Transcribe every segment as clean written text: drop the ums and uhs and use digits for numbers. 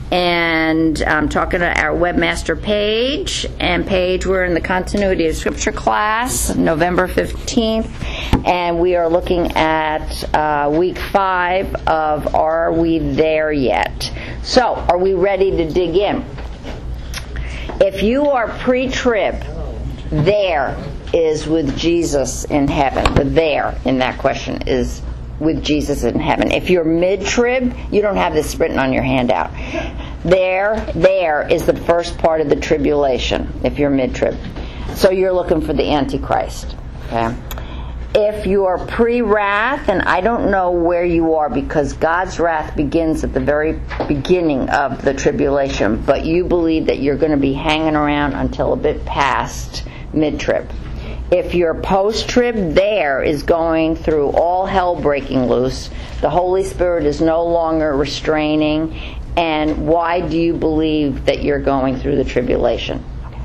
And I'm talking to our webmaster Paige. And Paige, we're in the Continuity of Scripture class, November 15th. And we are looking at week 5 of Are We There Yet? So, are we ready to dig in? If you are pre-trib, there is with Jesus in heaven. The there in that question is with Jesus in heaven. If you're mid-trib, you don't have this written on your handout. There is the first part of the tribulation, if you're mid-trib. So you're looking for the Antichrist. Okay? If you are pre-wrath, and I don't know where you are because God's wrath begins at the very beginning of the tribulation, but you believe that you're going to be hanging around until a bit past mid-trib. If you're post-trib, there is going through all hell breaking loose. The Holy Spirit is no longer restraining. And why do you believe that you're going through the tribulation?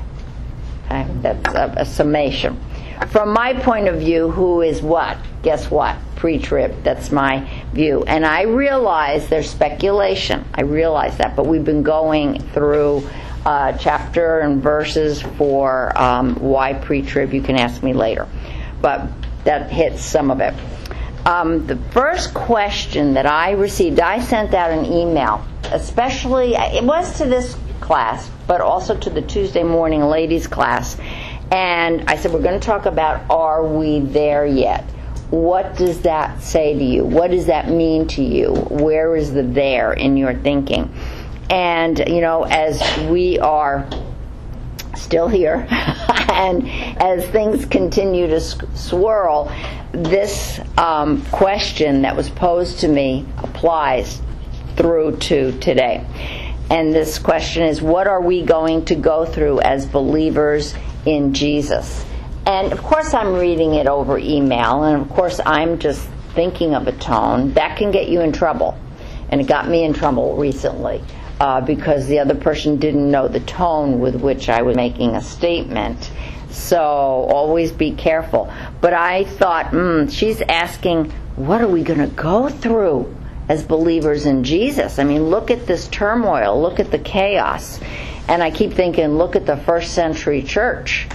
Okay, that's a summation. From my point of view, who is what? Guess what? Pre-trib. That's my view. And I realize there's speculation. I realize that. But we've been going through chapter and verses for why pre-trib. You can ask me later. But that hits some of it. The first question that I received, I sent out an email, especially, it was to this class, but also to the Tuesday morning ladies class. And I said, we're going to talk about Are We There Yet? What does that say to you? What does that mean to you? Where is the there in your thinking? And, you know, as we are still here, and as things continue to swirl, this question that was posed to me applies through to today. And this question is, what are we going to go through as believers in Jesus? And of course I'm reading it over email, and of course I'm just thinking of a tone. That can get you in trouble. And it got me in trouble recently. Because the other person didn't know the tone with which I was making a statement. So always be careful. But I thought, she's asking, what are we going to go through as believers in Jesus? I mean, look at this turmoil. Look at the chaos. And I keep thinking, look at the first century church,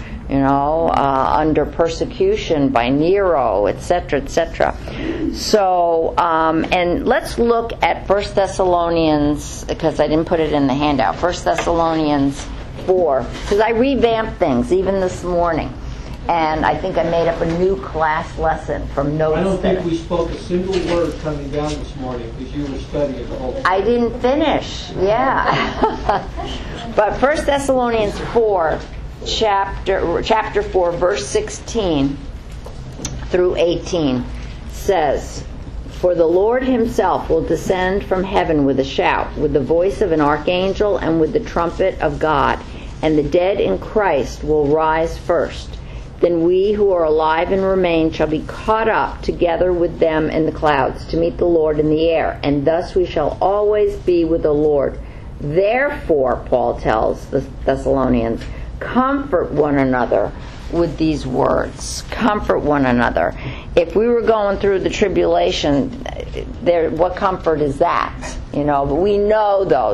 under persecution by Nero, etc., etc. So, and let's look at 1 Thessalonians, because I didn't put it in the handout, 1 Thessalonians 4, because I revamped things even this morning. And I think I made up a new class lesson from notes. I don't think we spoke a single word coming down this morning because you were studying the whole thing. I didn't finish, yeah. But 1 Thessalonians 4, chapter 4, verse 16 through 18 says, For the Lord himself will descend from heaven with a shout, with the voice of an archangel, and with the trumpet of God, and the dead in Christ will rise first. Then we who are alive and remain shall be caught up together with them in the clouds to meet the Lord in the air, and thus we shall always be with the Lord. Therefore, Paul tells the Thessalonians, comfort one another with these words. Comfort one another. If we were going through the tribulation, what comfort is that? But we know, though,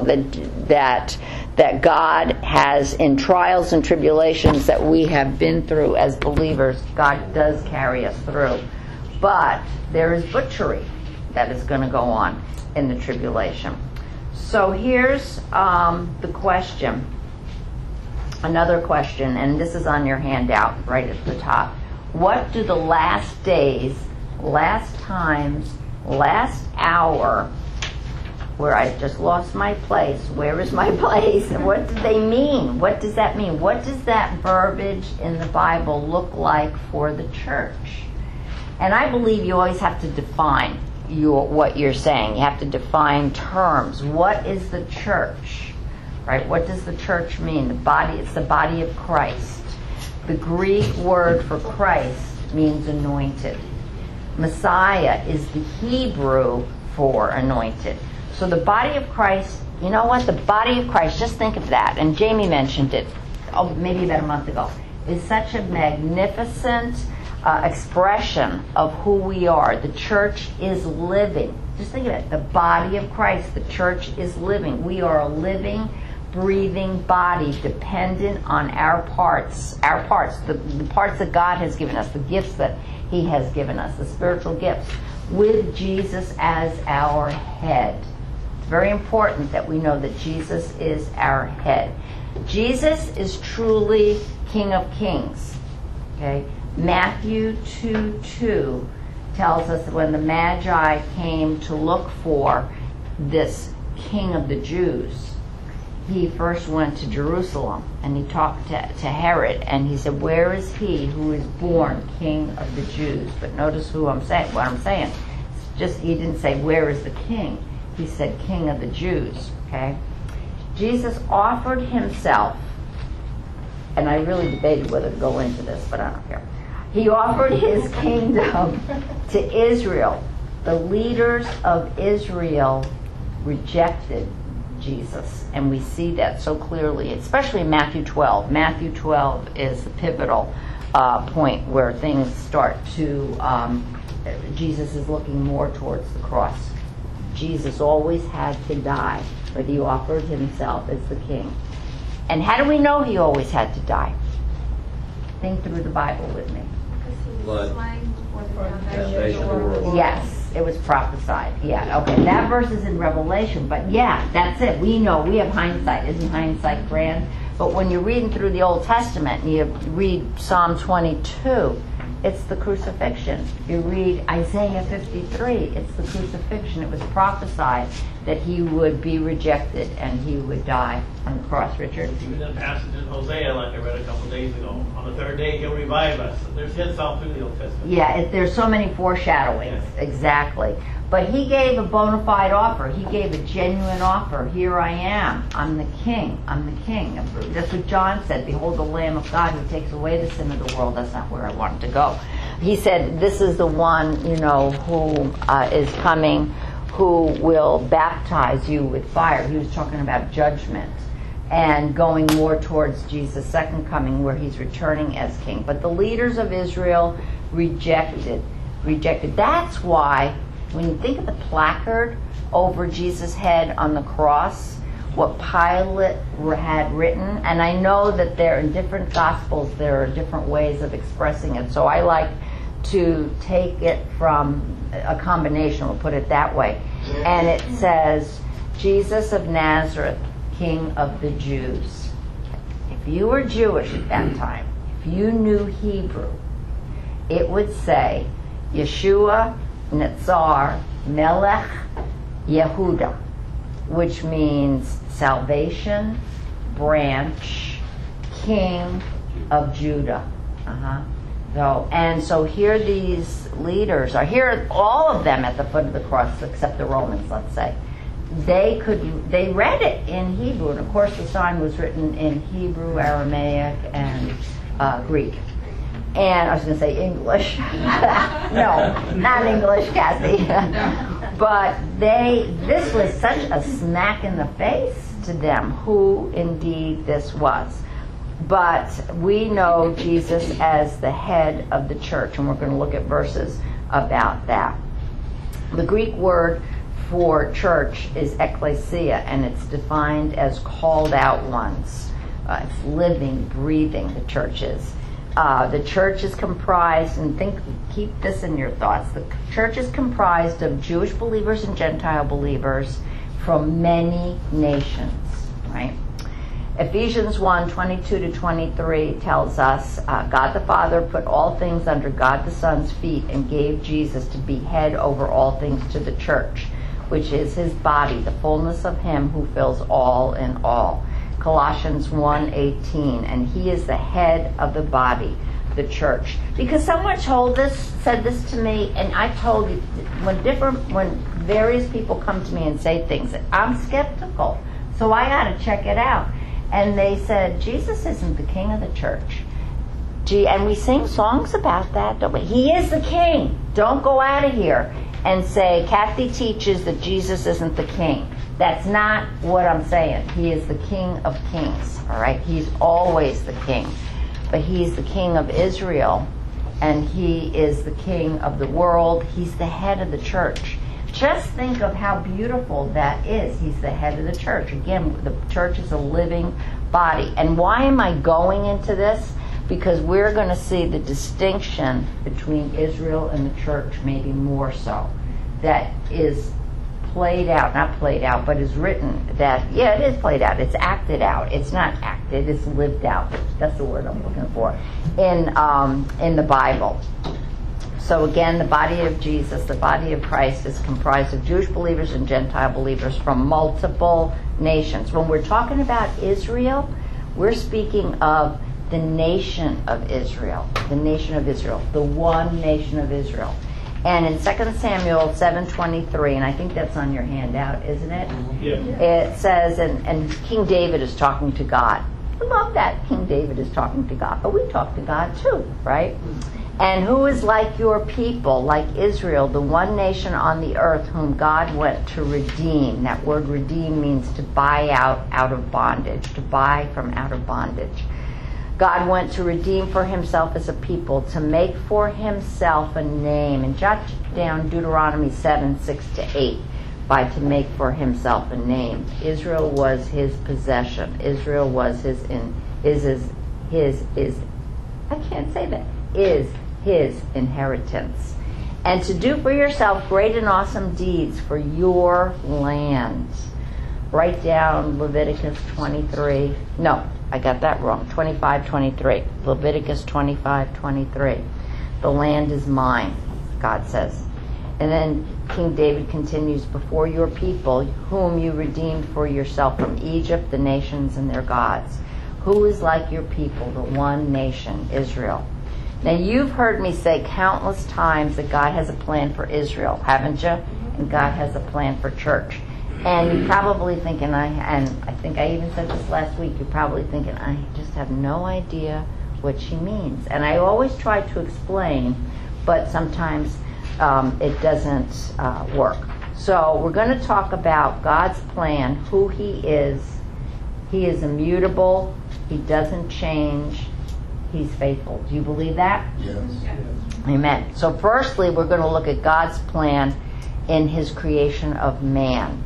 that God has, in trials and tribulations that we have been through as believers, God does carry us through. But there is butchery that is going to go on in the tribulation. So here's the question. Another question, and this is on your handout right at the top. What do the last days, last times, last hour, where I just lost my place, where is my place, and what do they mean? What does that mean? What does that verbiage in the Bible look like for the church? And I believe you always have to define what you're saying. You have to define terms. What is the church? Right? What does the church mean? The body, it's the body of Christ. The Greek word for Christ means anointed. Messiah is the Hebrew for anointed. So the body of Christ, you know what? The body of Christ, just think of that. And Jamie mentioned it, maybe about a month ago, is such a magnificent expression of who we are. The church is living. Just think of it. The body of Christ, the church is living. We are a living, breathing body dependent on our parts, the parts that God has given us, the gifts that He has given us, the spiritual gifts, with Jesus as our head. It's very important that we know that Jesus is our head. Jesus is truly King of Kings. Okay? Matthew 2:2 tells us that when the Magi came to look for this King of the Jews, he first went to Jerusalem and he talked to Herod, and he said, "Where is he who is born King of the Jews?" But notice what I'm saying. It's just, he didn't say, "Where is the king?" He said, "King of the Jews." Okay? Jesus offered himself, and I really debated whether to go into this, but I don't care. He offered his kingdom to Israel. The leaders of Israel rejected Jesus, and we see that so clearly, especially in Matthew 12. Matthew 12 is the pivotal point where things start to, Jesus is looking more towards the cross. Jesus always had to die, but he offered himself as the king. And how do we know he always had to die? Think through the Bible with me. Blood. Yes, it was prophesied. Yeah, okay. That verse is in Revelation, but yeah, that's it. We know. We have hindsight. Isn't hindsight grand? But when you're reading through the Old Testament and you read Psalm 22, it's the crucifixion. You read Isaiah 53, it's the crucifixion. It was prophesied that he would be rejected and he would die on the cross. Richard? Even that passage in Hosea, like I read a couple days ago, on the third day he'll revive us. There's hints all through the Old Testament. Yeah, there's so many foreshadowings. Yeah. Exactly. But he gave a bona fide offer. He gave a genuine offer. Here I am. I'm the king. I'm the king. That's what John said. Behold the Lamb of God who takes away the sin of the world. That's not where I wanted to go. He said, this is the one, who is coming, who will baptize you with fire. He was talking about judgment and going more towards Jesus' second coming, where he's returning as king. But the leaders of Israel rejected. That's why, when you think of the placard over Jesus' head on the cross, what Pilate had written, and I know that there in different Gospels there are different ways of expressing it, so I like to take it from a combination, we'll put it that way. And it says, Jesus of Nazareth, King of the Jews. If you were Jewish at that time, if you knew Hebrew, it would say, Yeshua Netzar Melech Yehuda, which means salvation, branch, king of Judah. So here these leaders are, here all of them at the foot of the cross, except the Romans, let's say. They read it in Hebrew, and of course the sign was written in Hebrew, Aramaic, and Greek. And I was going to say English. No, not English, Kathy. But this was such a smack in the face to them who indeed this was. But we know Jesus as the head of the church, and we're going to look at verses about that. The Greek word for church is ecclesia, and it's defined as called out ones. It's living, breathing, the church is. The church is comprised, and keep this in your thoughts, the church is comprised of Jewish believers and Gentile believers from many nations, right? Ephesians 1:22-23 tells us, God the Father put all things under God the Son's feet and gave Jesus to be head over all things to the church, which is his body, the fullness of him who fills all in all. Colossians 1:18, and he is the head of the body, the church. Because someone said this to me, and I told you, when various people come to me and say things, I'm skeptical, so I got to check it out. And they said, Jesus isn't the king of the church. And we sing songs about that, don't we? He is the king. Don't go out of here and say, Kathy teaches that Jesus isn't the king. That's not what I'm saying. He is the King of Kings, all right? He's always the king. But he's the King of Israel, and he is the king of the world. He's the head of the church. Just think of how beautiful that is. He's the head of the church. Again, the church is a living body. And why am I going into this? Because we're going to see the distinction between Israel and the church, maybe more so, that is played out, not played out, but is written that, yeah, it is played out. It's acted out. It's not acted, it's lived out. That's the word I'm looking for in the Bible. So again, the body of Jesus, the body of Christ, is comprised of Jewish believers and Gentile believers from multiple nations. When we're talking about Israel, we're speaking of the nation of Israel, the nation of Israel, the one nation of Israel. And in 2 Samuel 7:23, and I think that's on your handout, isn't it? Yeah. It says, and King David is talking to God. I love that King David is talking to God, but we talk to God too, right? And who is like your people, like Israel, the one nation on the earth whom God went to redeem. That word redeem means to buy out of bondage, to buy from out of bondage. God went to redeem for himself as a people, to make for himself a name. And jot down Deuteronomy 7:6-8, by to make for himself a name. Israel was his possession. Israel was his inheritance. And to do for yourself great and awesome deeds for your land. Write down Leviticus 23. No, I got that wrong. 25:23. Leviticus 25:23. The land is mine, God says. And then King David continues, before your people, whom you redeemed for yourself from Egypt, the nations and their gods. Who is like your people, the one nation, Israel? Now you've heard me say countless times that God has a plan for Israel, haven't you? And God has a plan for church. And you're probably thinking, and I think I even said this last week, you're probably thinking, I just have no idea what she means. And I always try to explain, but sometimes it doesn't work. So we're going to talk about God's plan, who he is. He is immutable. He doesn't change. He's faithful. Do you believe that? Yes. Amen. So firstly, we're going to look at God's plan in his creation of man.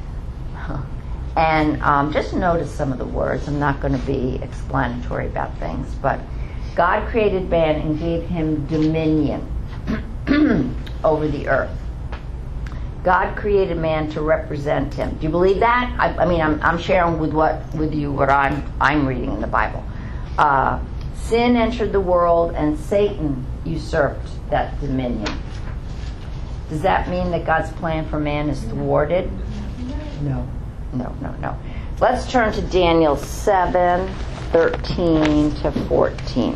And just notice some of the words. I'm not going to be explanatory about things, but God created man and gave him dominion over the earth. God created man to represent him. Do you believe that? I'm sharing with you what I'm reading in the Bible. Sin entered the world and Satan usurped that dominion. Does that mean that God's plan for man is thwarted? No. Let's turn to Daniel 7:13-14.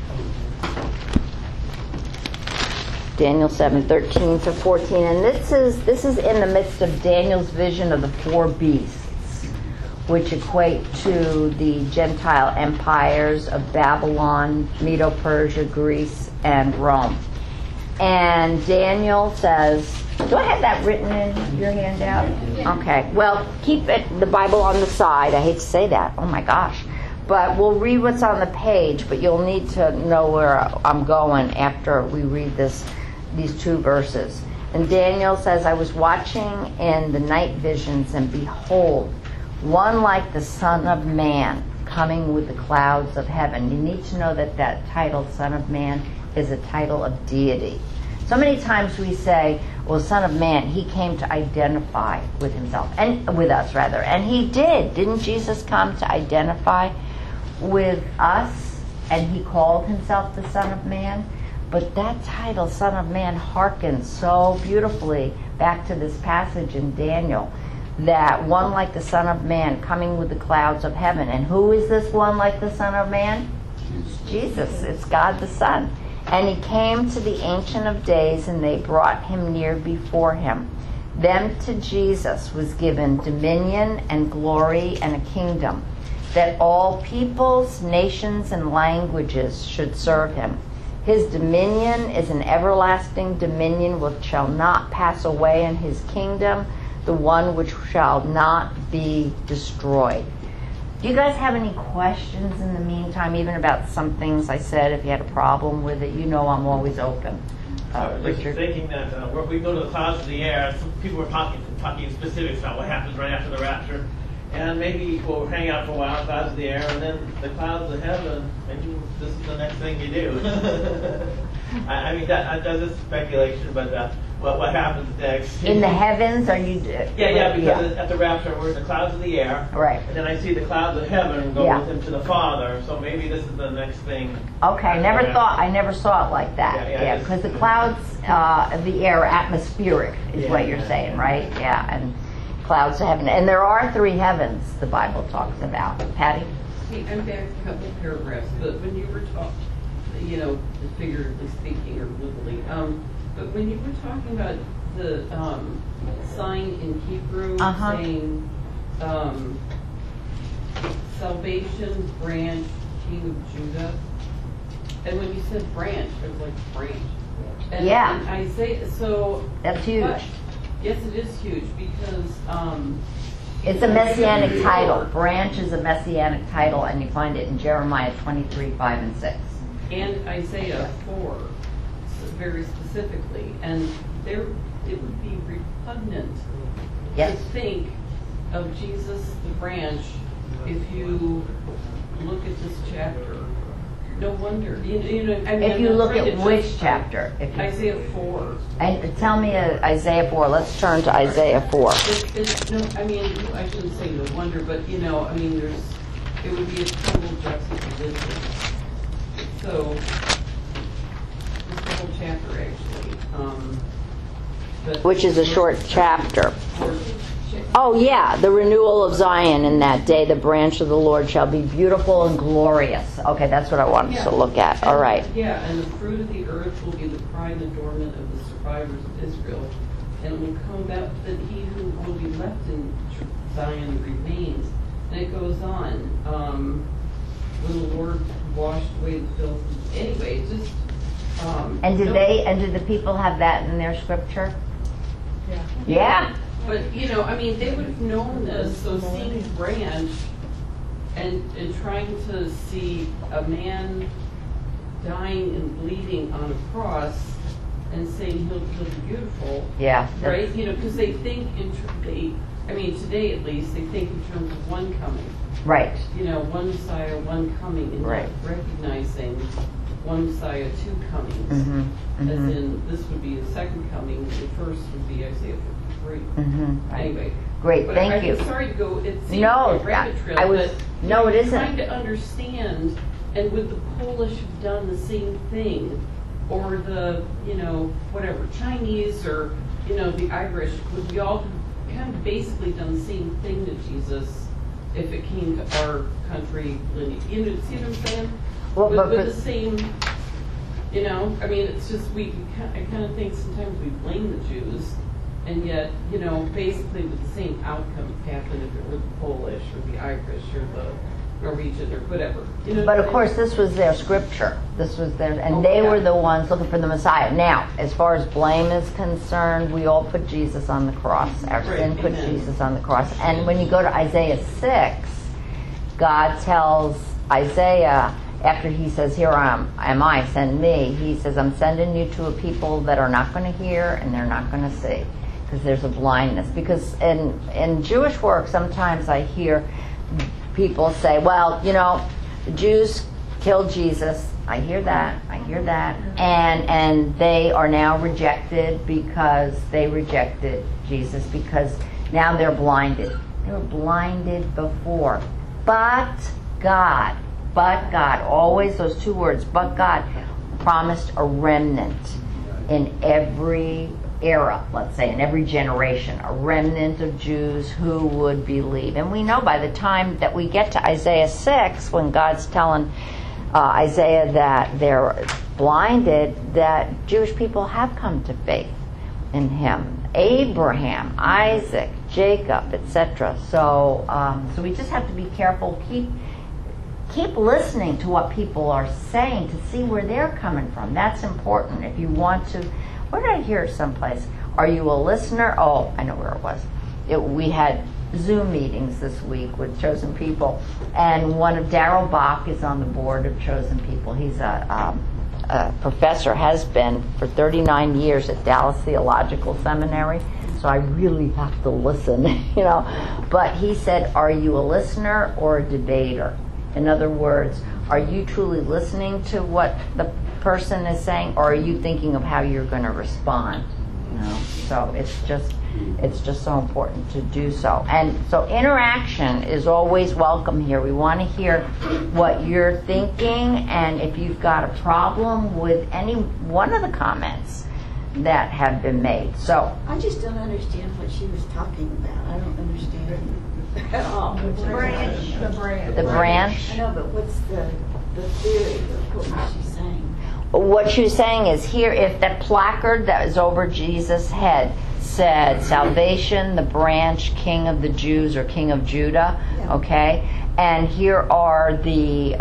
Daniel 7:13-14, and this is in the midst of Daniel's vision of the four beasts, which equate to the Gentile empires of Babylon, Medo-Persia, Greece, and Rome. And Daniel says, do I have that written in your handout? Okay. Well, keep the Bible on the side. I hate to say that. Oh my gosh. But we'll read what's on the page, but you'll need to know where I'm going after we read these two verses. And Daniel says, I was watching in the night visions, and behold, one like the Son of Man coming with the clouds of heaven. You need to know that title, Son of Man, is a title of deity. So many times we say, well, Son of Man, he came to identify with himself, and with us rather. And he did. Didn't Jesus come to identify with us? And he called himself the Son of Man. But that title, Son of Man, harkens so beautifully back to this passage in Daniel, that one like the Son of Man coming with the clouds of heaven. And who is this one like the Son of Man? Jesus. It's God the Son. And he came to the Ancient of Days, and they brought him near before him. Then to Jesus was given dominion and glory and a kingdom, that all peoples, nations, and languages should serve him. His dominion is an everlasting dominion which shall not pass away, and his kingdom the one which shall not be destroyed. Do you guys have any questions in the meantime, even about some things I said? If you had a problem with it, you know I'm always open. I was just Richard? thinking that where we go to the clouds of the air, some people were talking specifics about what happens right after the rapture. And maybe we'll hang out for a while, clouds of the air, and then the clouds of heaven, maybe this is the next thing you do. I mean, that's just speculation, but what happens next? In the heavens, are you? Yeah, because at the rapture, we're in the clouds of the air. Right. And then I see the clouds of heaven go Yeah. with him to the Father, so maybe this is the next thing. Okay, I never saw it like that. Yeah, Because the clouds of the air are atmospheric, is what you're saying, right? Yeah, and clouds of heaven. And there are 3 heavens the Bible talks about. Patty? See, I'm back a couple of paragraphs, but when you were talking, figuratively speaking or literally, but when you were talking about the sign in Hebrew saying salvation, branch, king of Judah, and when you said branch, it was like branch. And, Yeah. And Isaiah, so That's huge. but- yes, it is huge because It's a messianic title. Branch is a messianic title, and you find it in Jeremiah 23, 5, and 6. and Isaiah 4, very specifically, and it would be repugnant Yes. to think of Jesus the branch if you look at this chapter. No wonder. I mean, If you I'm look trying at to which justify chapter? If you, Isaiah 4. and tell me Isaiah 4. Let's turn to Isaiah 4. It's no, I mean, I shouldn't say no wonder, but it would be a total juxtaposition. So, it's the whole chapter actually. But Which is a short chapter. or- Oh, yeah, the renewal of Zion in that day. The branch of the Lord shall be beautiful and glorious. Okay, that's what I wanted to look at. All right. Yeah, and the fruit of the earth will be the pride and adornment of the survivors of Israel. And it will come about that he who will be left in Zion remains. And it goes on. When the Lord washed away the filth. Anyway, it's just. And did the people have that in their scripture? Yeah. But, they would have known this, so seeing branch and trying to see a man dying and bleeding on a cross and saying he'll be beautiful, Yeah. right? Because they think, today at least, they think in terms of one coming. Right. One Messiah, one coming, and Right. not recognizing one Messiah, 2 comings. Mm-hmm. As in, this would be the second coming, the first would be Isaiah 53. Mm-hmm. Anyway. Great, But thank you. I'm sorry to go, it seems No, like a rabbit trail, I was- but no, it you're isn't. trying to understand, and would the Polish have done the same thing? Or the, whatever, Chinese or, the Irish, would we all have kind of basically done the same thing to Jesus if it came to our country lineage? See what I'm saying? Well, with but- the same, it's just, I kind of think sometimes we blame the Jews, and yet, basically with the same outcome happened if it were the Polish or the Irish or the Norwegian or whatever. But of course, this was their scripture. This was their, and they were the ones looking for the Messiah. Now, as far as blame is concerned, we all put Jesus on the cross. Our sin put Jesus on the cross. And when you go to Isaiah 6, God tells Isaiah, after he says, "Here am I, send me," he says, "I'm sending you to a people that are not going to hear and they're not going to see." Because there's a blindness. Because in Jewish work, sometimes I hear people say, well, the Jews killed Jesus. I hear that. And they are now rejected because they rejected Jesus, because now they're blinded. They were blinded before. But God, always those 2 words, but God, promised a remnant in every era, let's say, in every generation, a remnant of Jews who would believe. And we know by the time that we get to Isaiah 6, when God's telling Isaiah that they're blinded, that Jewish people have come to faith in him. Abraham, Isaac, Jacob, etc. So we just have to be careful. Keep listening to what people are saying to see where they're coming from. That's important. If you want to, where did I hear it someplace? Are you a listener? Oh, I know where it was. We had Zoom meetings this week with Chosen People, and one of Darrell Bach is on the board of Chosen People. He's a professor, has been for 39 years at Dallas Theological Seminary, so I really have to listen, you know. But he said, are you a listener or a debater? In other words, are you truly listening to what the person is saying, or are you thinking of how you're going to respond? You know? So it's just so important to do so. And so interaction is always welcome here. We want to hear what you're thinking, and if you've got a problem with any one of the comments that have been made. So I just don't understand what she was talking about. I don't understand at all. the branch. I know, but what's the theory? What was she saying? What she was saying is, here, if that placard that was over Jesus' head said salvation, the branch, King of the Jews or King of Judah, okay, and here are the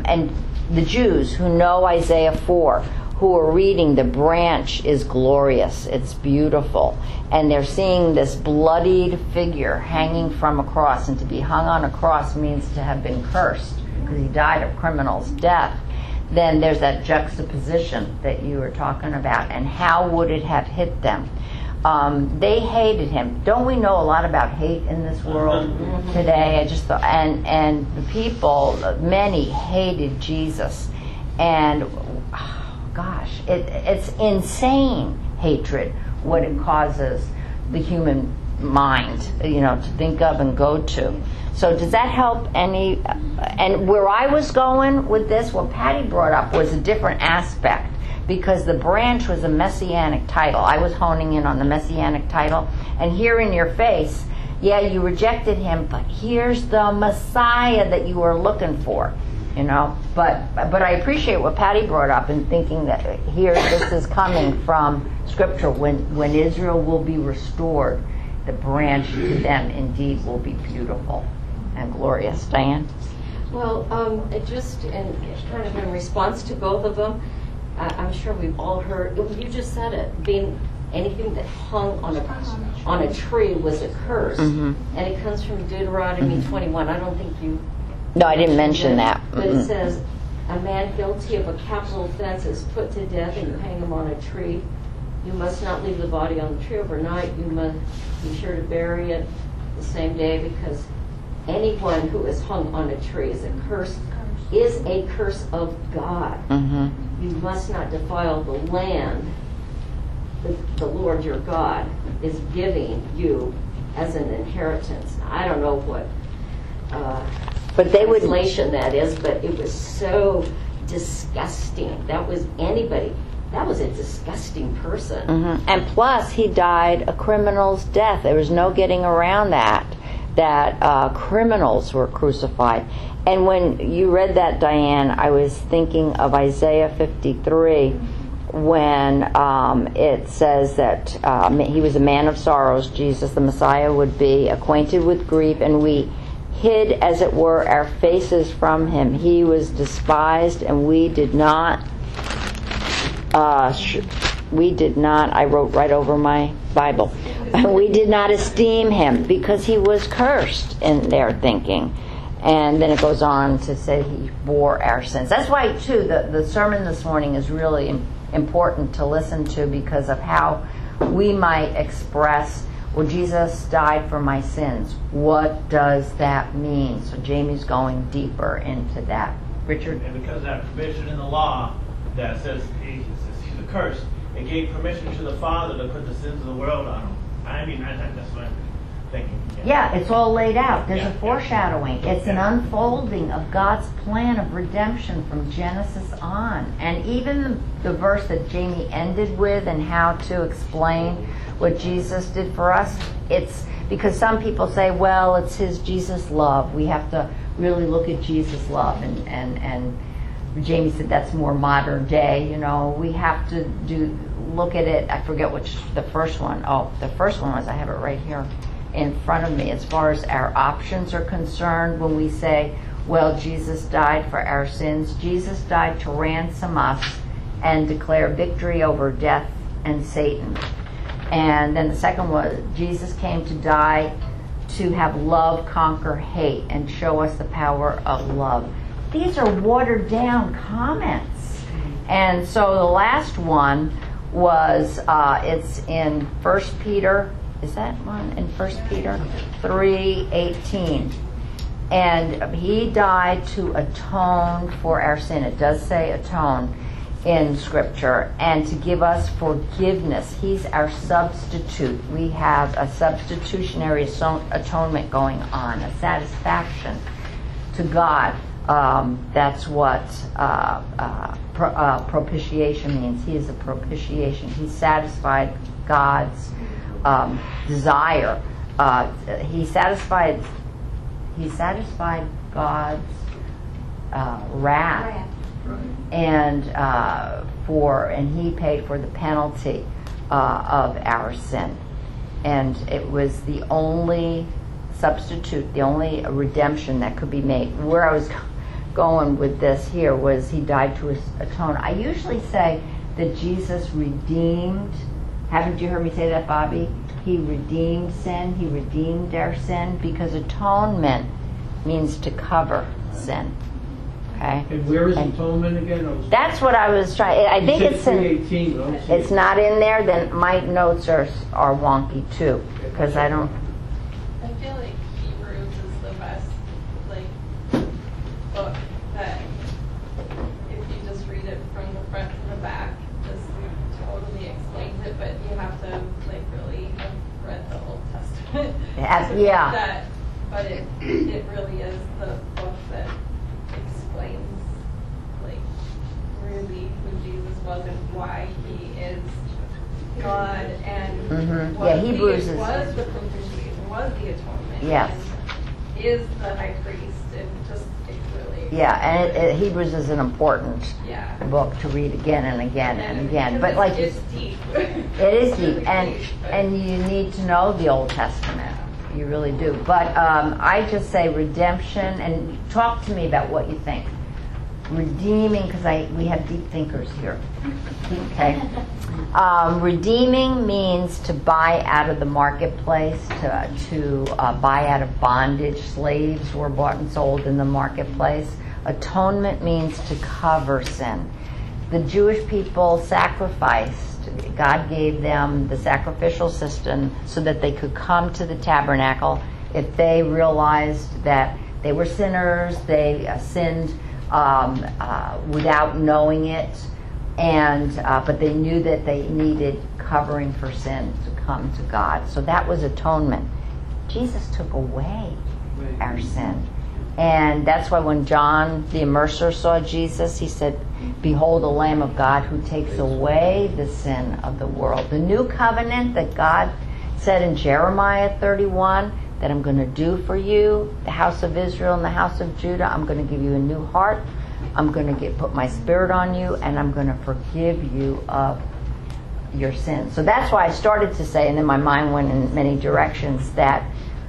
Jews who know Isaiah 4, who are reading, the branch is glorious, it's beautiful, and they're seeing this bloodied figure hanging from a cross, and to be hung on a cross means to have been cursed because he died a criminal's death. Then there's that juxtaposition that you were talking about, and how would it have hit them? They hated him. Don't we know a lot about hate in this world today? I just thought, and the people, many hated Jesus, and gosh, it's insane hatred what it causes the human mind, you know, to think of and go to. So does that help any? And where I was going with this, what Patty brought up was a different aspect, because the branch was a messianic title. I was honing in on the messianic title, and here in your face, yeah, you rejected him, but here's the Messiah that you were looking for, you know. But I appreciate what Patty brought up in thinking that here this is coming from Scripture. When Israel will be restored, the branch to them indeed will be beautiful and glorious. Diane? Well, it just kind of in response to both of them, I'm sure we've all heard. You just said it. Being anything that hung on a tree was a curse, and it comes from Deuteronomy 21. I don't think you. No, I didn't mention that. But it says, a man guilty of a capital offense is put to death, and you hang him on a tree. You must not leave the body on the tree overnight. You must be sure to bury it the same day, because anyone who is hung on a tree is a curse of God. You must not defile the land that the Lord your God is giving you as an inheritance. Now, I don't know what but they would translation that is, but it was so disgusting. That was a disgusting person. And plus, he died a criminal's death. There was no getting around that criminals were crucified. And when you read that, Diane, I was thinking of Isaiah 53, when it says that he was a man of sorrows, Jesus, the Messiah, would be acquainted with grief, and we hid, as it were, our faces from him. He was despised, and we did not, I wrote right over my Bible, we did not esteem him, because he was cursed in their thinking. And then it goes on to say he bore our sins. That's why, too, the sermon this morning is really important to listen to, because of how we might express, well, Jesus died for my sins. What does that mean? So Jamie's going deeper into that. Richard? And because of that provision in the law that says he's a curse, it gave permission to the Father to put the sins of the world on him. I mean, that's what I'm thinking. Yeah, it's all laid out. There's a foreshadowing. It's an unfolding of God's plan of redemption from Genesis on. And even the verse that Jamie ended with, and how to explain what Jesus did for us, it's because some people say, well, it's his Jesus love. We have to really look at Jesus love. And Jamie said that's more modern day. You know, we have to look at it. I forget which the first one. Oh, the first one was, I have it right here in front of me, as far as our options are concerned. When we say, well, Jesus died for our sins, Jesus died to ransom us and declare victory over death and Satan. And then the second was, Jesus came to die to have love conquer hate and show us the power of love. These are watered down comments. And so the last one was, it's in 1 Peter, is that one in 1 Peter 3:18? And he died to atone for our sin. It does say atone in Scripture, and to give us forgiveness. He's our substitute. We have a substitutionary atonement going on, a satisfaction to God. That's what propitiation means. He is a propitiation. He satisfied God's desire. He satisfied God's wrath. And he paid for the penalty of our sin, and it was the only substitute, the only redemption that could be made. Where I was going with this here was he died to atone. I usually say that Jesus redeemed. Haven't you heard me say that, Bobby? He redeemed sin. He redeemed our sin, because atonement means to cover sin. Okay. And where is atonement again? That's what I was trying. I think it's in. 3:18. It's not in there. Then my notes are wonky too, because I don't. I feel like Hebrews is the best book that if you just read it from the front to the back, just totally explains it. But you have to really have read the Old Testament. Yeah. But it really is the book that explains really who Jesus was and why he is God, and Hebrews was the propitiation, was the atonement, yes, and is the high priest, and just it really and Hebrews is an important book to read again and again and again. But it's deep. It is deep, and you need to know the Old Testament. You really do. But I just say redemption, and talk to me about what you think. Redeeming, because we have deep thinkers here. Okay. Redeeming means to buy out of the marketplace, to buy out of bondage. Slaves were bought and sold in the marketplace. Atonement means to cover sin. The Jewish people sacrificed. God gave them the sacrificial system so that they could come to the tabernacle if they realized that they were sinners, they sinned without knowing it, and but they knew that they needed covering for sin to come to God. So that was atonement. Jesus took away our sin. And that's why when John the Immerser saw Jesus, he said, "Behold the Lamb of God who takes away the sin of the world." The new covenant that God said in Jeremiah 31, that I'm going to do for you, the house of Israel and the house of Judah, I'm going to give you a new heart. I'm going to put my spirit on you, and I'm going to forgive you of your sins. So that's why I started to say, and then my mind went in many directions, that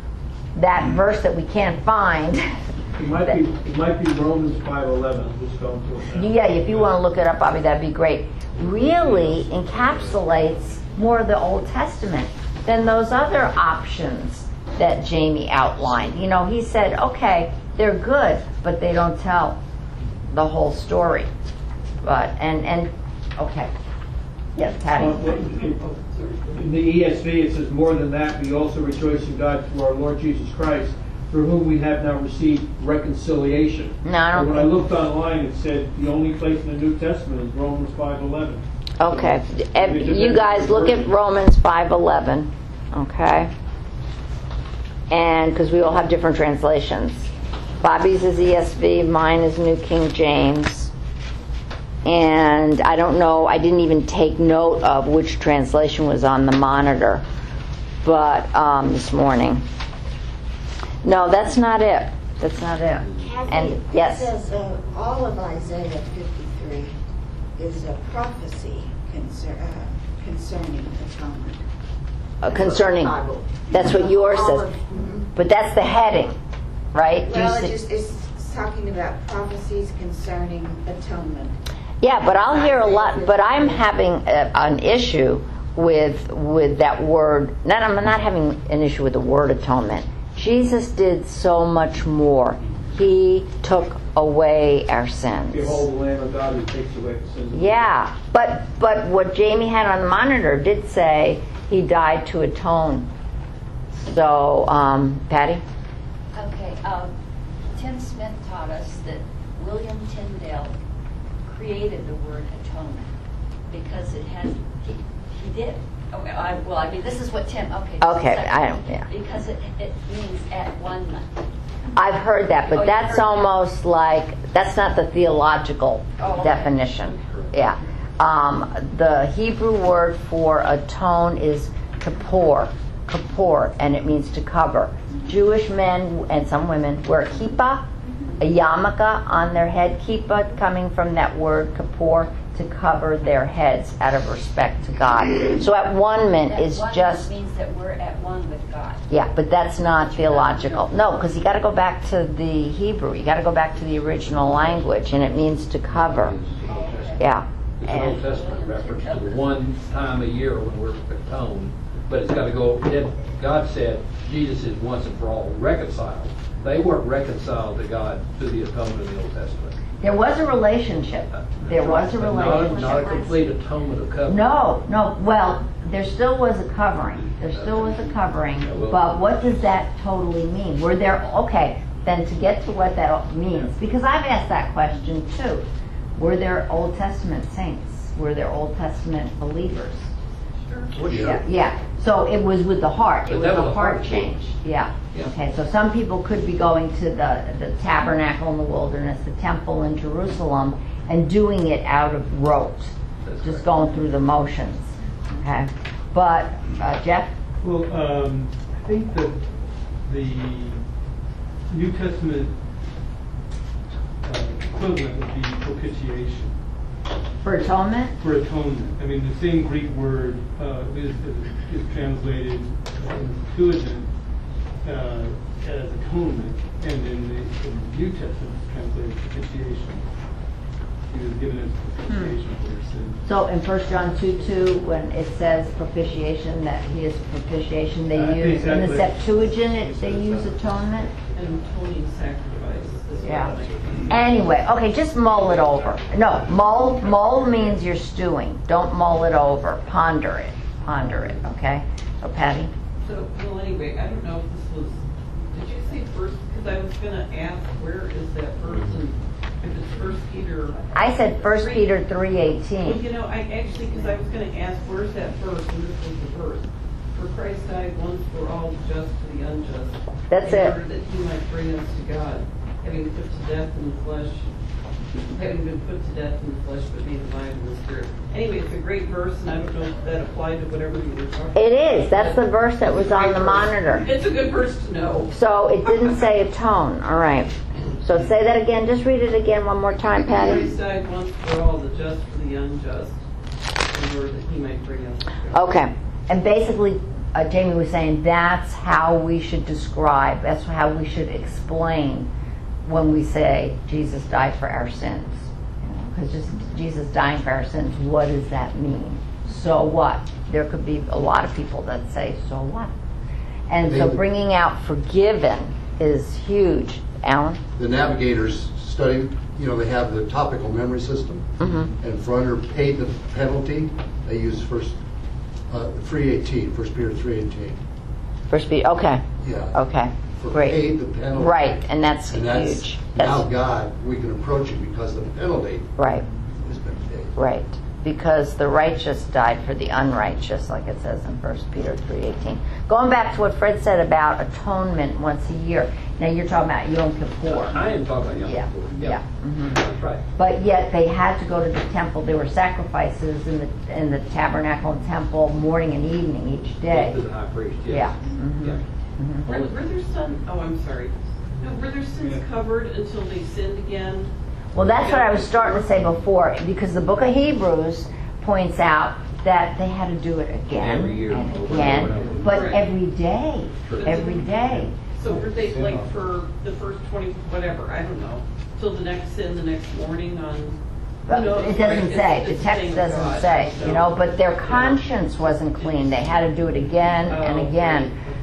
verse that we can't find. It might be Romans 5:11. Just going to it now. Yeah, if you want to look it up, Bobby, that'd be great. Really encapsulates more of the Old Testament than those other options that Jamie outlined. You know, he said, okay, they're good, but they don't tell the whole story. But and okay, yes, Patty. In the ESV, it says, "More than that, we also rejoice in God through our Lord Jesus Christ, through whom we have now received reconciliation." No, I don't. When I looked online, it said the only place in the New Testament is Romans 5:11. Okay, you guys look at Romans 5:11. Okay, and because we all have different translations. Bobby's is ESV, mine is New King James. And I don't know, I didn't even take note of which translation was on the monitor, but this morning. No, that's not it. That's not it. Kathy, And yes, it says all of Isaiah 53 is a prophecy concerning atonement. concerning. Bible. That's what yours All says. of- But that's the heading, right? Do you Well, see- it's talking about prophecies concerning atonement. Yeah, but I'll hear a lot. But I'm having an issue with that word. I'm not having an issue with the word atonement. Jesus did so much more. He took away our sins. Behold the Lamb of God who takes away the sins of the world. Yeah, but what Jamie had on the monitor did say he died to atone. So, Patty? Okay, Tim Smith taught us that William Tyndale created the word atonement because it has, he did. Okay, I mean, this is what Tim, okay. Okay, yeah. Because it means at one. I've heard that, but Oh, that's you've heard almost like, that's not the theological Oh, okay. definition. Yeah. The Hebrew word for atone is kippur, and it means to cover. Jewish men and some women wear a kippah, a yarmulke on their head, kippah coming from that word kippur, to cover their heads out of respect to God. So at one That is one just, means that we're at one with God. yeah, but that's not theological. No, because you got to go back to the Hebrew. You got to go back to the original language, and it means to cover. Yeah. It's an Old Testament reference to the one time a year when we're atoned, but it's got to go. God said Jesus is once and for all reconciled. They weren't reconciled to God through the atonement of the Old Testament. There was a relationship. There was a But relationship. Not a complete atonement of covenant. No. Well, there still was a covering. There still was a covering. But what does that totally mean? Were there, okay, then to get to what that means, because I've asked that question too. Were there Old Testament saints? Were there Old Testament believers? Yeah. So it was with the heart. It was a heart change. Yeah. Okay. So some people could be going to the tabernacle in the wilderness, the temple in Jerusalem, and doing it out of rote, just going through the motions. Okay. But Jeff? Well, I think that the New Testament equivalent would be propitiation. For atonement? For atonement. I mean, the same Greek word is translated in the Septuagint as atonement, and in the New Testament it's translated propitiation. He was given as propitiation for your sins. So in 1 John 2:2, when it says propitiation, that he is propitiation, they use, in the Septuagint, they use atonement? An atoning sacrifice. is what Yeah. I think. Anyway, okay, just mull it over. No, mull means you're stewing. Don't mull it over. Ponder it, okay? So Patty? So, well, anyway, I don't know if this was, did you say first, because I was going to ask, where is that verse, and if it's First Peter. I said 1 Peter Well, 3:18. you know, I actually, because I was going to ask, where's that verse, and this was the verse. For Christ died once for all, the just for the unjust. That's in it. order that he might bring us to God, having put to death in the flesh, having been put to death in the flesh, but being alive in the spirit. Anyway, it's a great verse, and I don't know if that applied to whatever you were talking about. It is. That's the verse that was on the monitor. It's a good verse to know. So it didn't say atone. All right. So say that again. Just read it again one more time, Patty. Christ died once for all, the just for the unjust, in order that he might bring us to God. Okay. And basically, Jamie was saying that's how we should describe, that's how we should explain when we say Jesus died for our sins. Because just Jesus dying for our sins, what does that mean? So what? There could be a lot of people that say, so what? And so bringing out forgiven is huge. Alan? The navigators study, they have the topical memory system, and for under paid the penalty, they use 1 Peter 3:18. First Peter, okay. Yeah. Okay. For Great. paid the penalty. Right, and that's And huge. now God, we can approach it because the penalty Right. has been paid. Right, because the righteous died for the unrighteous, like it says in 1 Peter 3:18. Going back to what Fred said about atonement once a year. Now you're talking about Yom Kippur. I am talking about Yom Yeah, Kippur. yeah. That's right. But yet they had to go to the temple. There were sacrifices in the tabernacle and temple morning and evening each Both day. to the high priest, yes. Yeah. Yeah. Were their sins, I'm sorry. No, were their sins covered until they sinned again? Well, that's what I was starting to say before, because the book of Hebrews points out that they had to do it again Every year, and over again, and over. but Right. every day, every day. So were they like for the first 20, whatever, I don't know, till the next sin the next morning on? But who knows, it right? doesn't say. It's The the text same doesn't God, say, so- but their conscience wasn't clean. They had to do it again and Oh, again. okay.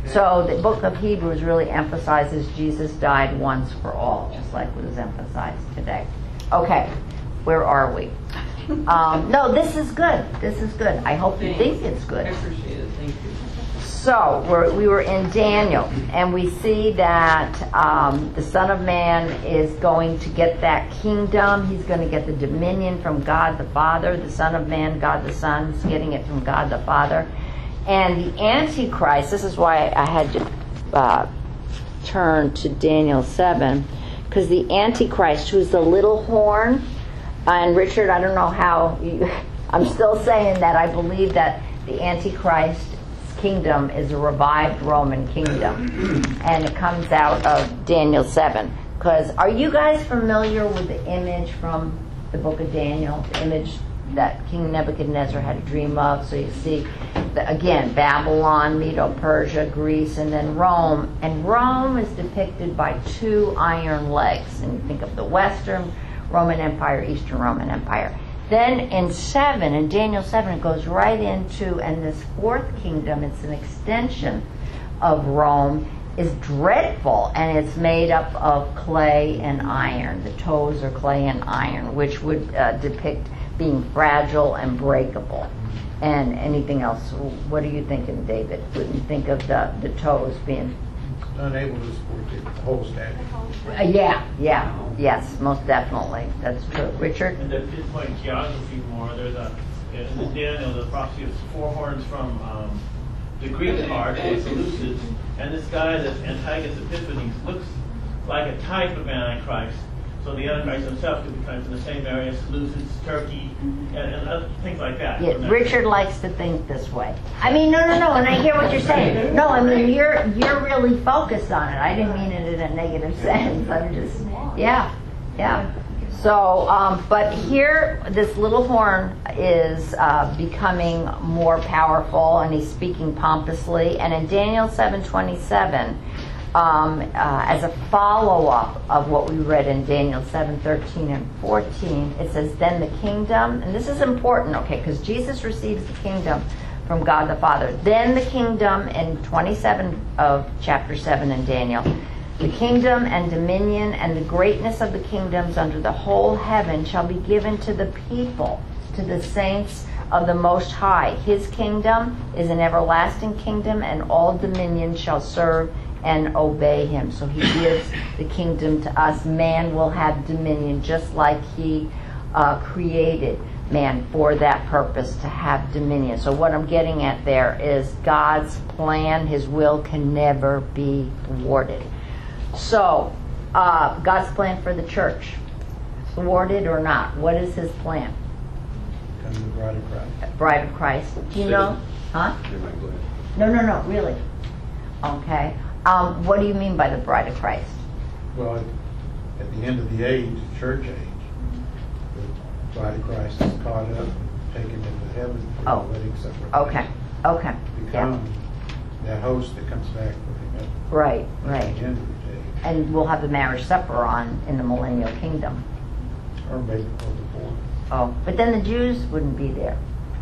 So the book of Hebrews really emphasizes Jesus died once for all, just like was emphasized today. Okay, where are we? No, this is good. This is good. I hope you think it's good. I appreciate it, thank you. So we were in Daniel, and we see that the Son of Man is going to get that kingdom. He's going to get the dominion from God the Father. The Son of Man, God the Son, is getting it from God the Father. And the Antichrist, this is why I had to turn to Daniel 7, because the Antichrist, who's the little horn, and Richard, I don't know how, I'm still saying that I believe that the Antichrist's kingdom is a revived Roman kingdom. And it comes out of Daniel 7. Because are you guys familiar with the image from the book of Daniel? The image that King Nebuchadnezzar had a dream of. So you see, again, Babylon, Medo-Persia, Greece, and then Rome. And Rome is depicted by two iron legs. And you think of the Western Roman Empire, Eastern Roman Empire. Then in Daniel 7, it goes right into, and this fourth kingdom, it's an extension of Rome, is dreadful, and it's made up of clay and iron. The toes are clay and iron, which would depict being fragile and breakable. And anything else? What are you thinking, David? Wouldn't you think of the toes being unable to support the whole statue? Yes, most definitely. That's true. Richard? And to pinpoint geography more, there's in Daniel, the prophecy of 4 horns from the Greek art, the Seleucids, and this guy, this Antiochus Epiphanes, looks like a type of Antichrist. So the Antichrist himself could be kind of in the same area, Seleucids, Turkey, and other things like that. Yeah, Richard likes to think this way. I mean, no, and I hear what you're saying. No, I mean, you're really focused on it. I didn't mean it in a negative sense. I'm just, yeah. So, but here, this little horn is becoming more powerful, and he's speaking pompously. And in Daniel 7:27, as a follow-up of what we read in Daniel 7:13 and 14, it says, then the kingdom, and this is important, okay, because Jesus receives the kingdom from God the Father. Then the kingdom, in 27 of chapter 7 in Daniel, the kingdom and dominion and the greatness of the kingdoms under the whole heaven shall be given to the people, to the saints of the Most High. His kingdom is an everlasting kingdom, and all dominion shall serve and obey him. So he gives the kingdom to us. Man will have dominion, just like he created man for that purpose, to have dominion. So what I'm getting at there is God's plan, his will can never be thwarted. So God's plan for the church, thwarted or not, what is his plan? Become the bride of Christ. Bride of Christ. Do you know? Huh? No, really. Okay. What do you mean by the bride of Christ? Well, at the end of the age, the church age, the bride of Christ is caught up, taken into heaven for the wedding supper. Okay. Become that host that comes back with him Right. at the end of the day. And we'll have the marriage supper on in the millennial kingdom. Or maybe before. Oh, but then the Jews wouldn't be there,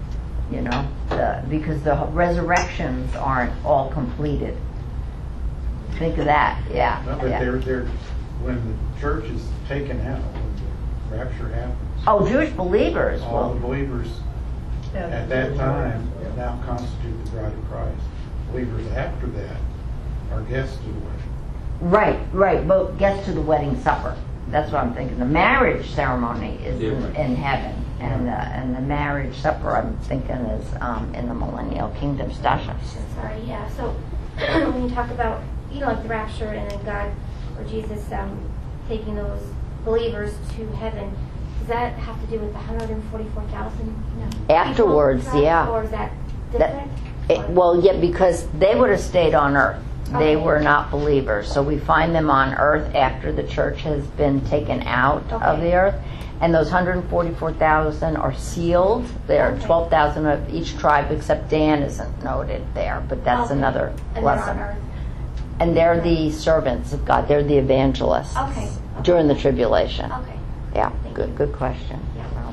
because the resurrections aren't all completed. Think of that, yeah. No, but they're when the church is taken out, when the rapture happens. Oh, Jewish believers. All the believers at that time now constitute the bride of Christ. Believers after that are guests to the wedding. Right. But guests to the wedding supper. That's what I'm thinking. The marriage ceremony is in heaven, and the marriage supper, I'm thinking, is in the millennial kingdom. Stasha. Sorry, yeah. So when you talk about, like the rapture and then God or Jesus taking those believers to heaven, does that have to do with the 144,000? Afterwards, people, yeah. Or is that different? Well, yeah, because they would have stayed on earth. They were not believers. So we find them on earth after the church has been taken out of the earth. And those 144,000 are sealed. There are 12,000 of each tribe, except Dan isn't noted there. But that's another lesson. They're on earth. And they're the servants of God. They're the evangelists during the tribulation. Okay. Yeah, good question. Yeah.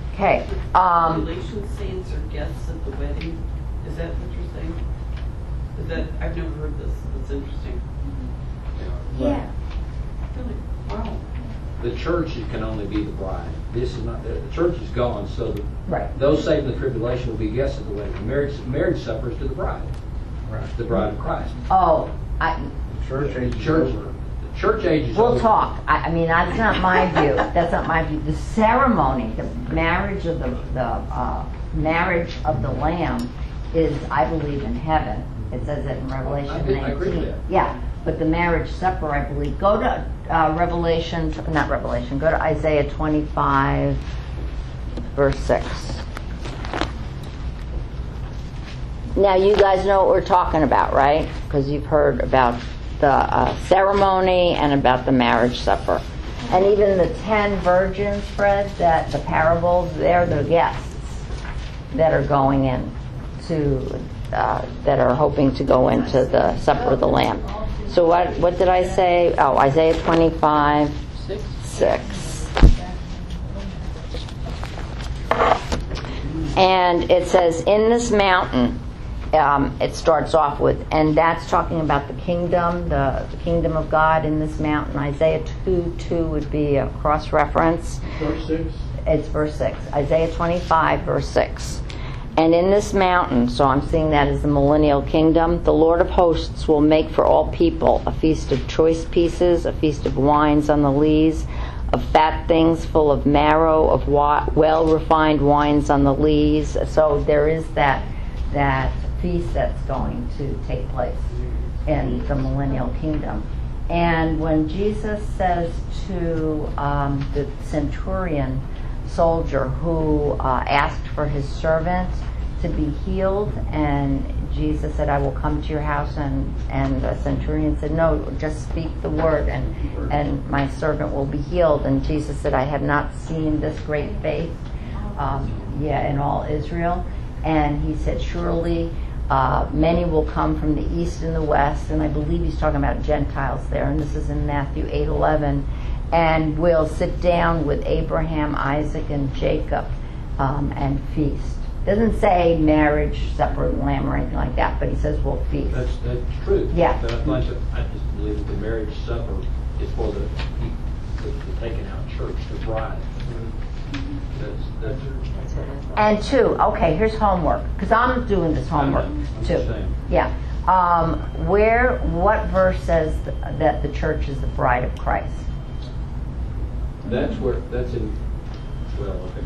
Okay. Tribulation saints are guests at the wedding. Is that what you're saying? That I've never heard this. That's interesting. Yeah. Really? Wow. The church can only be the bride. This is not, the church is gone, so Right. those saved in the tribulation will be guests of the wedding. The marriage supper is to the bride, the bride of Christ. Oh, Church age is Church, over. the church age is we'll over. talk. I mean, that's not my view. That's not my view. The ceremony, the marriage of the marriage of the Lamb is, I believe, in heaven. It says it in Revelation I 19. agree with that. Yeah, but the marriage supper, I believe. Go to go to Isaiah 25, verse 6. Now, you guys know what we're talking about, right? Because you've heard about the ceremony and about the marriage supper. And even the 10 virgins, Fred, that the parables, they're the guests that are going in to, that are hoping to go into the supper of the Lamb. So what did I say? Oh, Isaiah 25, 6. And it says, in this mountain, it starts off with, and that's talking about the kingdom of God in this mountain. Isaiah 2 would be a cross-reference. Verse 6. It's verse 6. Isaiah 25, verse 6. And in this mountain, so I'm seeing that as the millennial kingdom, the Lord of hosts will make for all people a feast of choice pieces, a feast of wines on the lees, of fat things full of marrow, of well-refined wines on the lees. So there is that feast that's going to take place in the millennial kingdom. And when Jesus says to the centurion soldier who asked for his servant to be healed, and Jesus said, I will come to your house, and the centurion said, no, just speak the word and my servant will be healed. And Jesus said, I have not seen this great faith in all Israel. And he said, surely many will come from the east and the west, and I believe he's talking about Gentiles there, and this is in Matthew 8:11, and will sit down with Abraham, Isaac, and Jacob and feast. Doesn't say marriage, supper of the Lamb, or anything like that, but he says we'll feast. That's true. Yeah. But I just believe that the marriage supper is for the taken out church, the bride. That's And 2, okay, here's homework, because I'm doing this homework I'm too. just saying. Yeah. What verse says that the church is the bride of Christ? That's in, well, okay.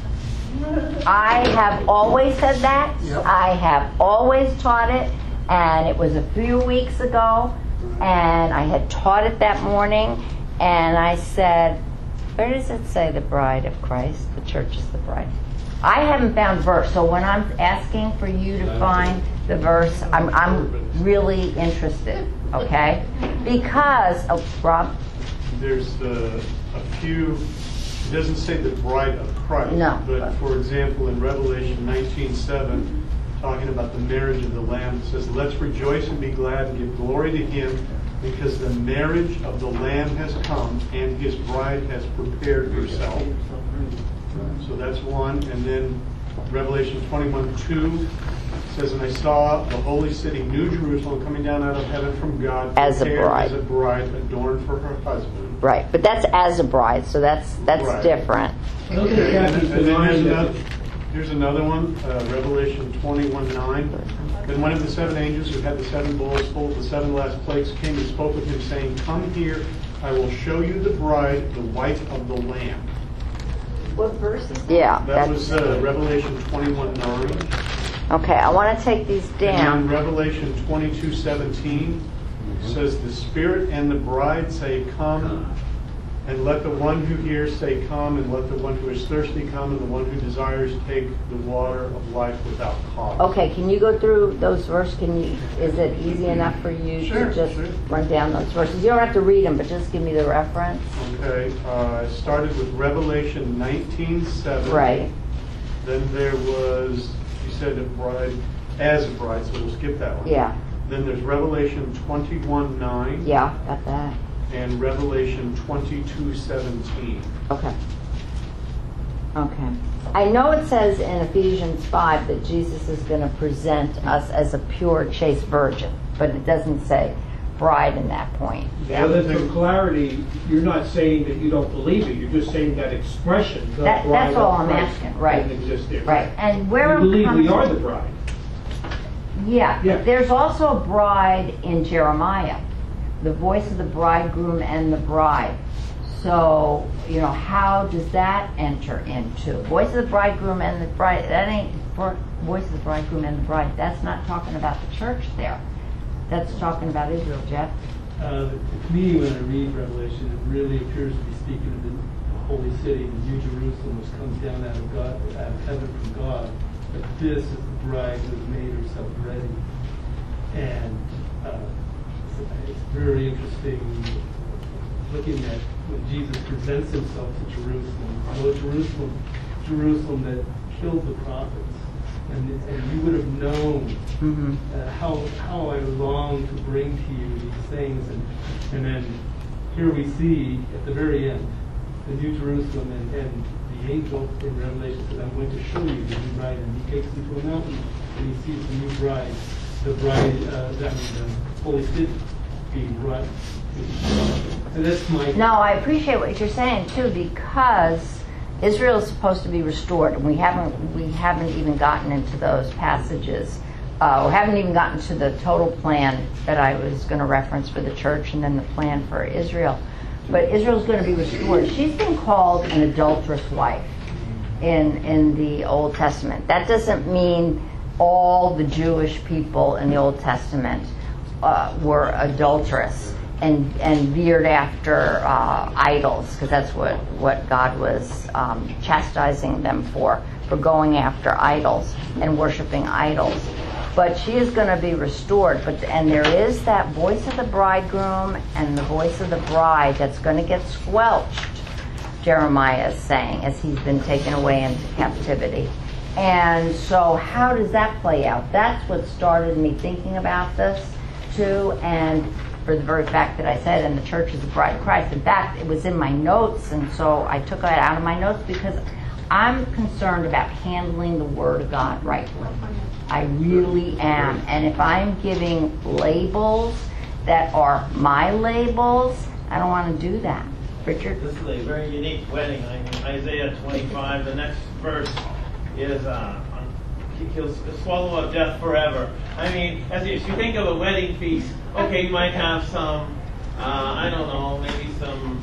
I have always said that. Yep. I have always taught it, and it was a few weeks ago, and I had taught it that morning, and I said, where does it say the bride of Christ? The church is the bride. I haven't found verse, so when I'm asking for you to find the verse, I'm really interested, okay? Because, Rob? There's a few, it doesn't say the bride of Christ. No. But for example, in Revelation 19:7, talking about the marriage of the Lamb, it says, let's rejoice and be glad and give glory to him, because the marriage of the Lamb has come and his bride has prepared herself. So that's one. And then Revelation 21:2 says, and I saw the holy city, New Jerusalem, coming down out of heaven from God, As a prepared bride. as a bride adorned for her husband. Right, but that's as a bride, so that's Right. different. Okay, and then here's another one, Revelation 21:9. Then one of the 7 angels who had the 7 bowls full of the 7 last plagues came and spoke with him, saying, come here, I will show you the bride, the wife of the Lamb. What verse is that? Yeah. That was Revelation 21:9. Okay, I want to take these And down. Revelation 22:17 says, the Spirit and the bride say, come, and let the one who hears say, come, and let the one who is thirsty come, and the one who desires take the water of life without cost. Okay, can you go through those verses? Is it easy enough for you Sure, to just sure. run down those verses? You don't have to read them, but just give me the reference. Okay, I started with Revelation 19:7. Right. Then there was, you said a bride, as a bride, so we'll skip that one. Yeah. Then there's Revelation 21:9. Yeah, got that. And Revelation 22:17. Okay. Okay. I know it says in Ephesians 5 that Jesus is going to present us as a pure, chaste virgin, but it doesn't say bride in that point. Well, then for clarity, you're not saying that you don't believe it. You're just saying that expression, the bride That's all of I'm Christ, asking, right? doesn't exist there. Right. And where We believe I'm we coming are the bride. Yeah. Yeah. There's also a bride in Jeremiah, the voice of the bridegroom and the bride. So, how does that enter into voice of the bridegroom and the bride? That ain't voice of the bridegroom and the bride. That's not talking about the church there. That's talking about Israel, Jeff. To me, when I read Revelation, it really appears to be speaking of the holy city, the New Jerusalem, which comes down out of heaven from God. But this is the bride who has made herself ready. And it's very interesting looking at when Jesus presents himself to Jerusalem, Jerusalem that killed the prophets. And you would have known how I long to bring to you these things. And then here we see at the very end, the New Jerusalem and the angel in Revelation says, I'm going to show you the new bride. And he takes him to a mountain and he sees the new bride, the holy city being brought. And that's my... No, I appreciate what you're saying too, because Israel is supposed to be restored, and we haven't even gotten into those passages. We haven't even gotten to the total plan that I was going to reference for the church, and then the plan for Israel. But Israel's going to be restored. She's been called an adulterous wife in the Old Testament. That doesn't mean all the Jewish people in the Old Testament were adulterous and veered after idols, because that's what God was chastising them for going after idols and worshiping idols. But she is going to be restored. And there is that voice of the bridegroom and the voice of the bride that's going to get squelched, Jeremiah is saying, as he's been taken away into captivity. And so how does that play out? That's what started me thinking about this too, and for the very fact that I said, and the church is the bride of Christ. In fact, it was in my notes, and so I took that out of my notes because I'm concerned about handling the Word of God rightly. I really am. And if I'm giving labels that are my labels, I don't want to do that. Richard? This is a very unique wedding. In Isaiah 25, the next verse is he'll swallow up death forever. I mean, as if you think of a wedding feast, okay, you might have some, I don't know, maybe some,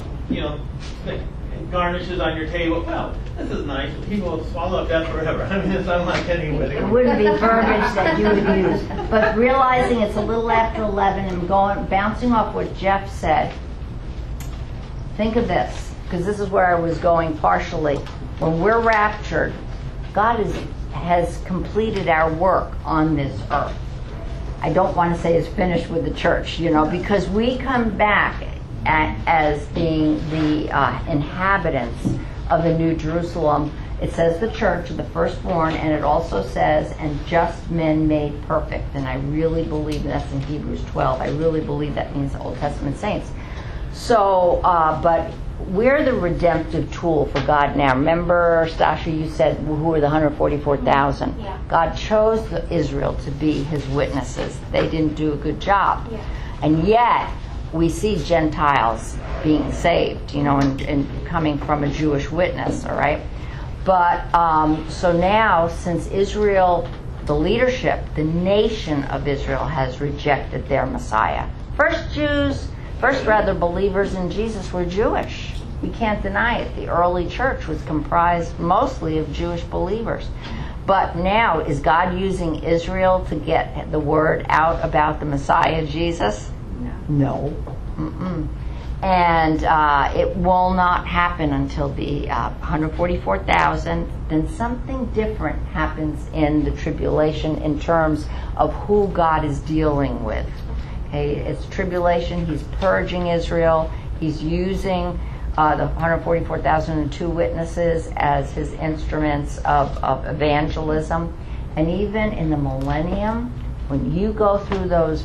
garnishes on your table. Well, this is nice. People will swallow up death forever. I mean, it's unlike any wedding. It wouldn't be verbiage that you would use. But realizing it's a little after 11 and bouncing off what Jeff said, think of this, because this is where I was going partially. When we're raptured, God has completed our work on this earth. I don't want to say it's finished with the church, because we come back as being the inhabitants of the New Jerusalem. It says the church of the firstborn, and it also says, and just men made perfect. And I really believe that's in Hebrews 12. I really believe that means the Old Testament saints. So, but we're the redemptive tool for God now. Remember, Stasha, you said, who are the 144,000? Yeah. God chose Israel to be his witnesses. They didn't do a good job. Yeah. And yet, we see Gentiles being saved, and coming from a Jewish witness, all right? But, so now, since Israel, the leadership, the nation of Israel has rejected their Messiah. First believers in Jesus were Jewish. We can't deny it. The early church was comprised mostly of Jewish believers. But now, is God using Israel to get the word out about the Messiah, Jesus? No. Mm-mm. And it will not happen until the 144,000. Then something different happens in the tribulation in terms of who God is dealing with. Okay, it's tribulation. He's purging Israel. He's using the 144,002 witnesses as his instruments of evangelism. And even in the millennium, when you go through those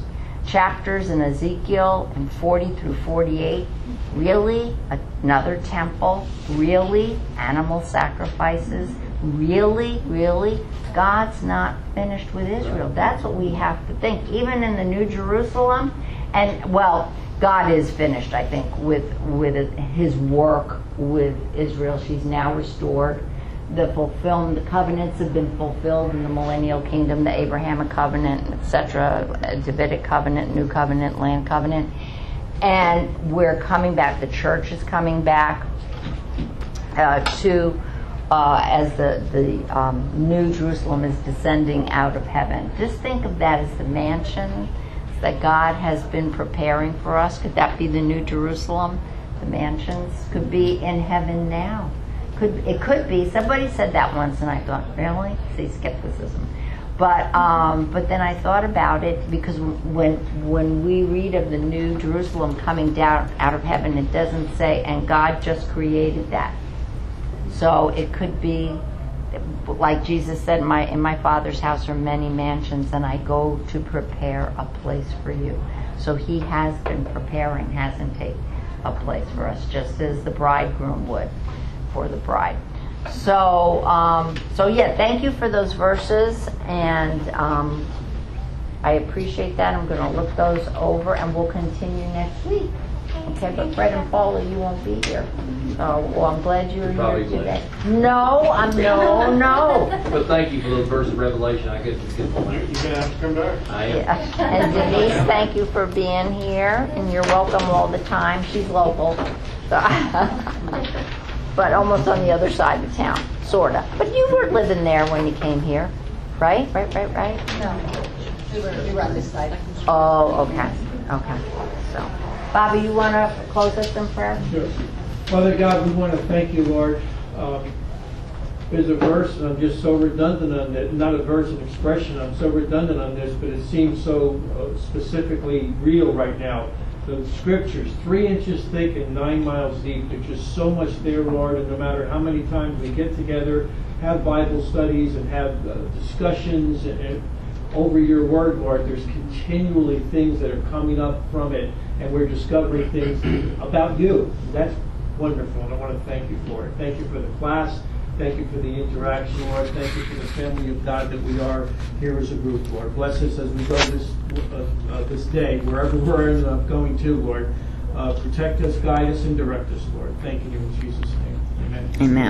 chapters in Ezekiel in 40 through 48. Really? Another temple? Really? Animal sacrifices? Really? Really? God's not finished with Israel. That's what we have to think. Even in the New Jerusalem, and well, God is finished, I think, with his work with Israel. She's now restored. The covenants have been fulfilled in the millennial kingdom, the Abrahamic covenant, etc., Davidic covenant, new covenant, land covenant. And we're coming back. The church is coming back as the New Jerusalem is descending out of heaven. Just think of that as the mansion that God has been preparing for us. Could that be the New Jerusalem? The mansions could be in heaven now. It could be. Somebody said that once, and I thought, really? See, skepticism. But then I thought about it, because when we read of the New Jerusalem coming down out of heaven, it doesn't say, and God just created that. So it could be, like Jesus said, in my Father's house are many mansions, and I go to prepare a place for you. So he has been preparing, hasn't he, a place for us, just as the bridegroom would for the bride. So yeah, thank you for those verses, and I appreciate that. I'm going to look those over, and we'll continue next week. Okay, but Fred and Paula, you won't be here. Well, I'm glad you're here today. No. But thank you for those verses of Revelation. I guess it's good. You're going to have to come back. I am. Yeah. And Denise, thank you for being here, and you're welcome all the time. She's local, so but almost on the other side of town, sorta. But you weren't living there when you came here, right? Right. No, we were on this side. Oh, okay. So, Bobby, you want to close us in prayer? Sure. Father God, we want to thank you, Lord. There's a verse, and I'm just so redundant on it. Not a verse, an expression. I'm so redundant on this, but it seems so specifically real right now. The scriptures, 3 inches thick and 9 miles deep. There's just so much there, Lord, and no matter how many times we get together, have Bible studies and have discussions and over your word, Lord, there's continually things that are coming up from it, and we're discovering things about you. That's wonderful, and I want to thank you for it. Thank you for the class. Thank you for the interaction, Lord. Thank you for the family of God that we are here as a group, Lord. Bless us as we go this day, wherever we're ended up going to, Lord. Protect us, guide us, and direct us, Lord. Thank you in Jesus' name. Amen. Amen.